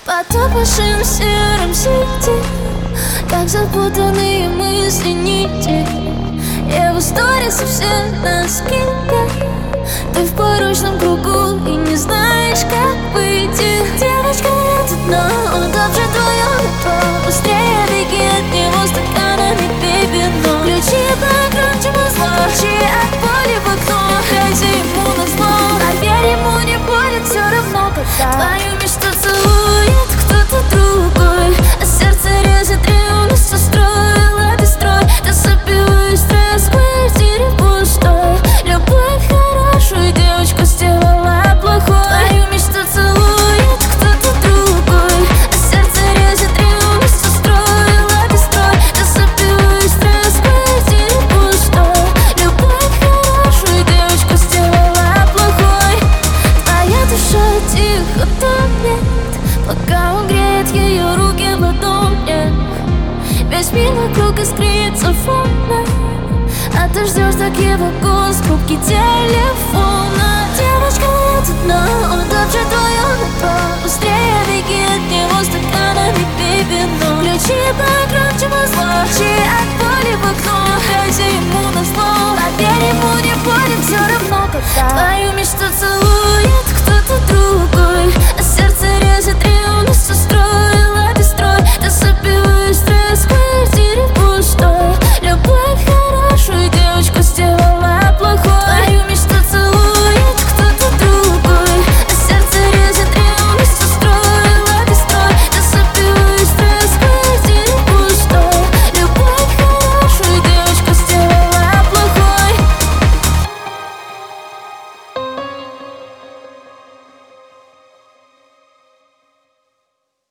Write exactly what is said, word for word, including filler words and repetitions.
Потопавшим серым сети, как запутанные мысли нити. Я в истории совсем на скидке. Ты в порочном кругу и не знаешь, как выйти. Девочка, нет дна, утопшее твое метро. Быстрее беги от него стаканами, пей вино. Ключи покруче музла, ключи от боли в окно. Грейся ему на зло, поверь, ему не будет все равно, когда твою мечту целует кто-то другой, а сердце режет ревность, устроила бесстрой. Ты забиваешь стресс в квартире пустой. Любовь хорошую девочку сделала плохой. Твою мечту целует кто-то другой, а сердце режет ревность, устроила бесстрой. Ты забиваешь стресс в квартире пустой. Любовь хорошую девочку сделала плохой. Твоя душа тихо тонет, пока он греет ее руки в ладони. Весь мир вокруг искрится фоном, а ты ждешь так его голос в трубке телефона. Девочка, нет дна, утопшее твое метро. Быстрее беги от него стаканами, пей вино. Ключи покруче музла, ключи от боли в окно. Грейся ему на зло, поверь, ему не будет все равно, когда твою